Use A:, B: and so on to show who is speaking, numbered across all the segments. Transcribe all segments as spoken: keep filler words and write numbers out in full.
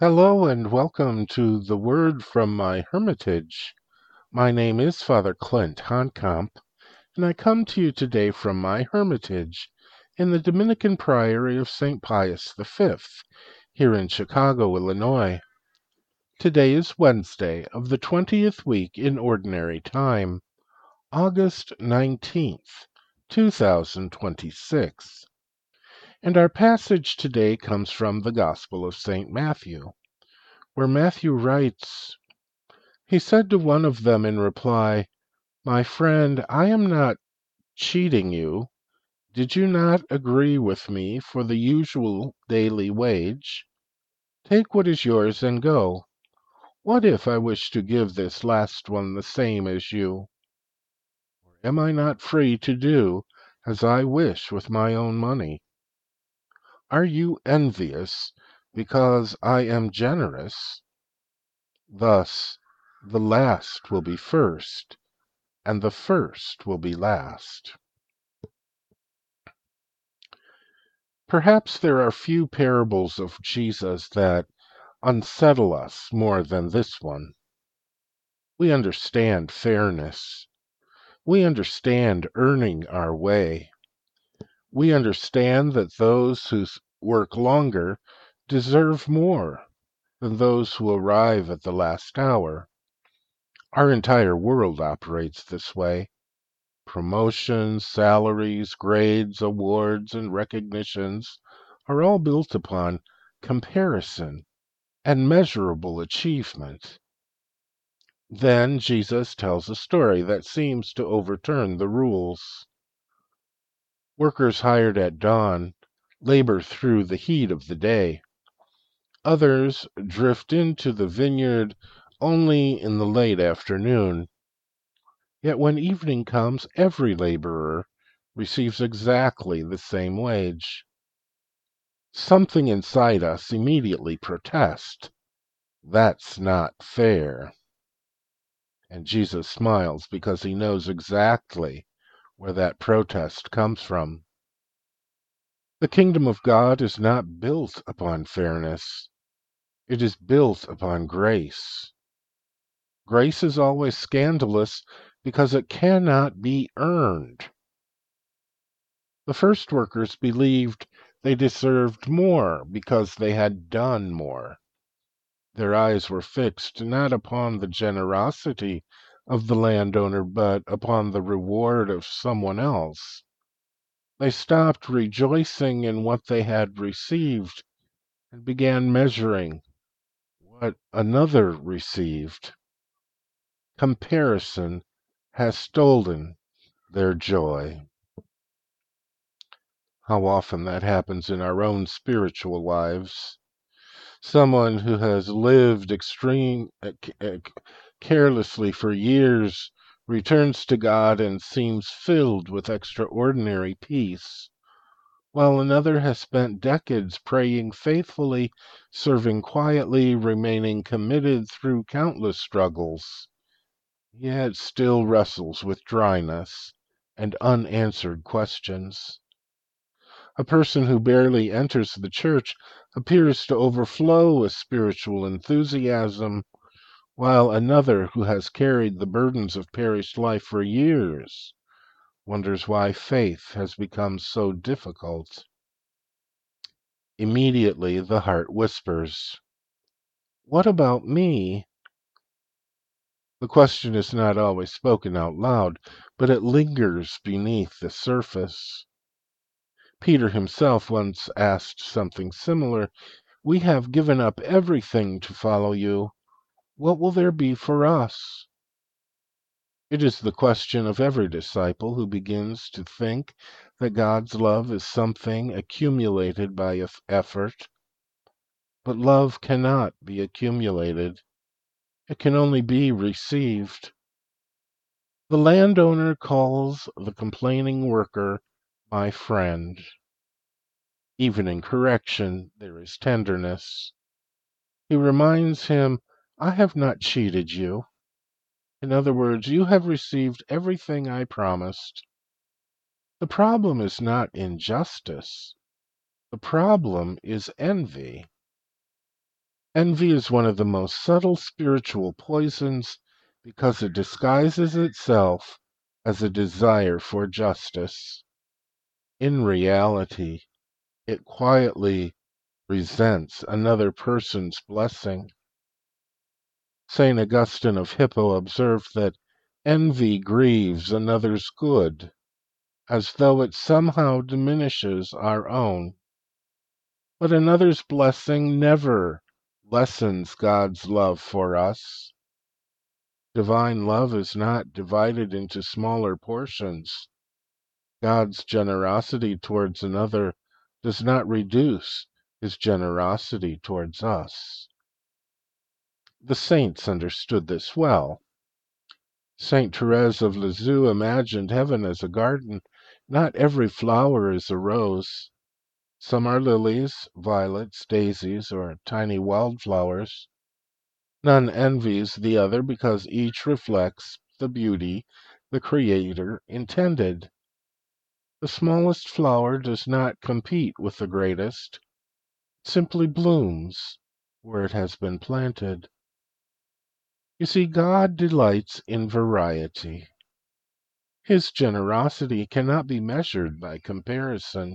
A: Hello and welcome to the Word from my Hermitage. My name is Father Clint Honkamp, and I come to you today from my Hermitage in the Dominican Priory of Saint Pius the Fifth, here in Chicago, Illinois. Today is Wednesday of the twentieth week in Ordinary Time, August nineteenth, two thousand twenty-six. And our passage today comes from the Gospel of Saint Matthew, where Matthew writes, He said to one of them in reply, My friend, I am not cheating you. Did you not agree with me for the usual daily wage? Take what is yours and go. What if I wish to give this last one the same as you? Am I not free to do as I wish with my own money? Are you envious because I am generous? Thus, the last will be first, and the first will be last. Perhaps there are few parables of Jesus that unsettle us more than this one. We understand fairness. We understand earning our way. We understand that those who work longer deserve more than those who arrive at the last hour. Our entire world operates this way. Promotions, salaries, grades, awards, and recognitions are all built upon comparison and measurable achievement. Then Jesus tells a story that seems to overturn the rules. Workers hired at dawn labor through the heat of the day. Others drift into the vineyard only in the late afternoon. Yet when evening comes, every laborer receives exactly the same wage. Something inside us immediately protests. That's not fair. And Jesus smiles because he knows exactly where that protest comes from. The kingdom of God is not built upon fairness. It is built upon grace. Grace is always scandalous because it cannot be earned. The first workers believed they deserved more because they had done more. Their eyes were fixed not upon the generosity of the landowner, but upon the reward of someone else. They stopped rejoicing in what they had received and began measuring what another received. Comparison has stolen their joy. How often that happens in our own spiritual lives. Someone who has lived extreme uh, uh, carelessly for years returns to God and seems filled with extraordinary peace, while another has spent decades praying faithfully, serving quietly, remaining committed through countless struggles, yet still wrestles with dryness and unanswered questions. A person who barely enters the church appears to overflow with spiritual enthusiasm, while another who has carried the burdens of parish life for years wonders why faith has become so difficult. Immediately the heart whispers, What about me? The question is not always spoken out loud, but it lingers beneath the surface. Peter himself once asked something similar. We have given up everything to follow you. What will there be for us? It is the question of every disciple who begins to think that God's love is something accumulated by effort. But love cannot be accumulated. It can only be received. The landowner calls the complaining worker my friend. Even in correction, there is tenderness. He reminds him, I have not cheated you. In other words, you have received everything I promised. The problem is not injustice. The problem is envy. Envy is one of the most subtle spiritual poisons because it disguises itself as a desire for justice. In reality, it quietly resents another person's blessing. Saint Augustine of Hippo observed that envy grieves another's good, as though it somehow diminishes our own. But another's blessing never lessens God's love for us. Divine love is not divided into smaller portions. God's generosity towards another does not reduce his generosity towards us. The saints understood this well. Saint Therese of Lisieux imagined heaven as a garden. Not every flower is a rose. Some are lilies, violets, daisies, or tiny wildflowers. None envies the other because each reflects the beauty the Creator intended. The smallest flower does not compete with the greatest, it simply blooms where it has been planted. You see, God delights in variety. His generosity cannot be measured by comparison.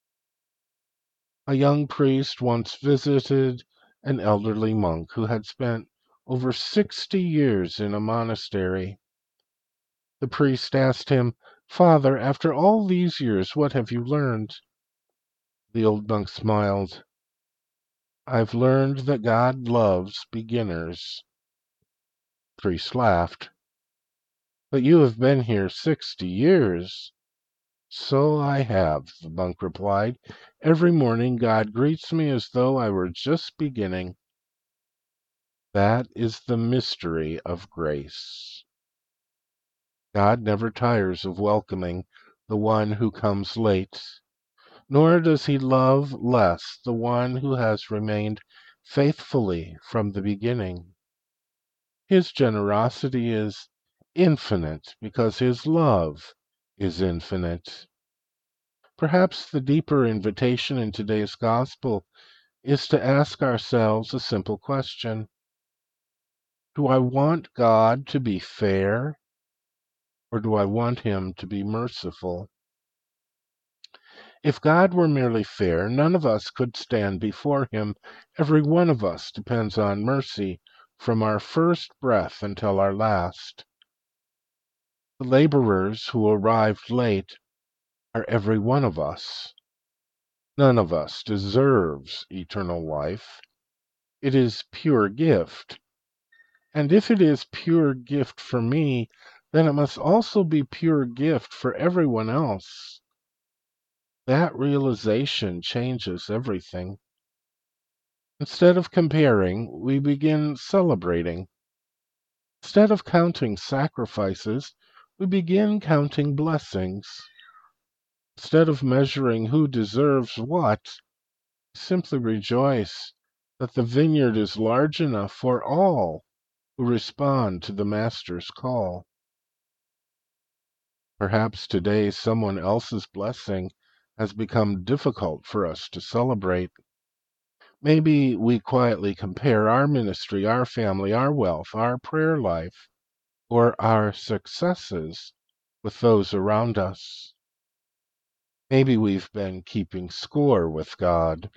A: A young priest once visited an elderly monk who had spent over sixty years in a monastery. The priest asked him, "Father, after all these years, what have you learned?" The old monk smiled. "I've learned that God loves beginners." The priest laughed. "But you have been here sixty years." "So I have," the monk replied. "Every morning God greets me as though I were just beginning." That is the mystery of grace. God never tires of welcoming the one who comes late, nor does he love less the one who has remained faithfully from the beginning. His generosity is infinite because his love is infinite. Perhaps the deeper invitation in today's gospel is to ask ourselves a simple question. Do I want God to be fair, or do I want him to be merciful? If God were merely fair, none of us could stand before him. Every one of us depends on mercy from our first breath until our last. The laborers who arrived late are every one of us. None of us deserves eternal life. It is pure gift. And if it is pure gift for me, then it must also be pure gift for everyone else. That realization changes everything. Instead of comparing, we begin celebrating. Instead of counting sacrifices, we begin counting blessings. Instead of measuring who deserves what, we simply rejoice that the vineyard is large enough for all who respond to the Master's call. Perhaps today someone else's blessing has become difficult for us to celebrate. Maybe we quietly compare our ministry, our family, our wealth, our prayer life, or our successes with those around us. Maybe we've been keeping score with God.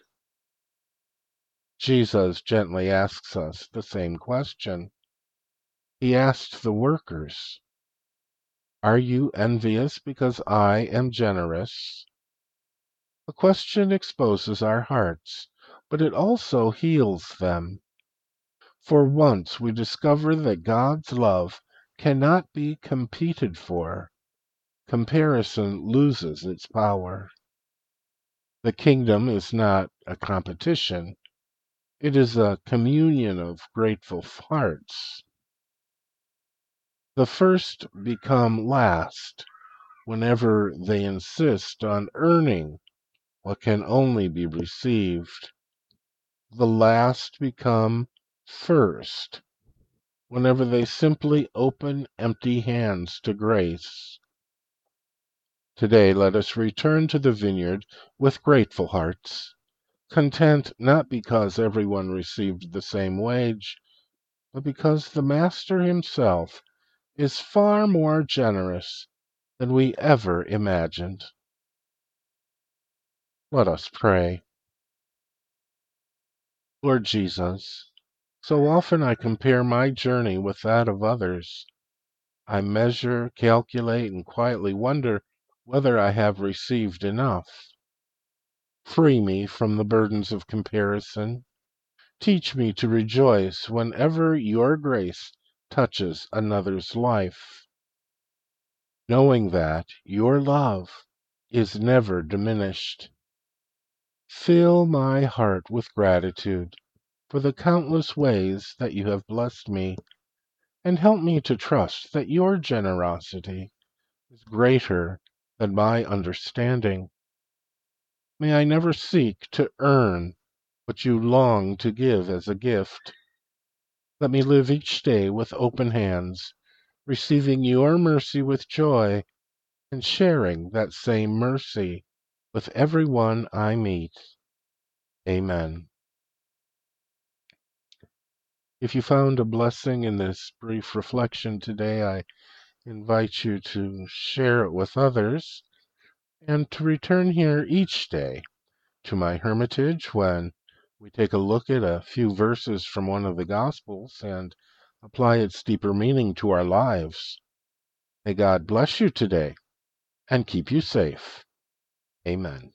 A: Jesus gently asks us the same question. He asked the workers, "Are you envious because I am generous?" The question exposes our hearts, but it also heals them. For once we discover that God's love cannot be competed for, comparison loses its power. The kingdom is not a competition, it is a communion of grateful hearts. The first become last whenever they insist on earning what can only be received. The last become first whenever they simply open empty hands to grace. Today, let us return to the vineyard with grateful hearts, content not because everyone received the same wage, but because the Master himself is far more generous than we ever imagined. Let us pray. Lord Jesus, so often I compare my journey with that of others. I measure, calculate, and quietly wonder whether I have received enough. Free me from the burdens of comparison. Teach me to rejoice whenever your grace touches another's life, knowing that your love is never diminished. Fill my heart with gratitude for the countless ways that you have blessed me, and help me to trust that your generosity is greater than my understanding. May I never seek to earn what you long to give as a gift. Let me live each day with open hands, receiving your mercy with joy and sharing that same mercy with everyone I meet. Amen. If you found a blessing in this brief reflection today, I invite you to share it with others and to return here each day to my hermitage when we take a look at a few verses from one of the Gospels and apply its deeper meaning to our lives. May God bless you today and keep you safe. Amen.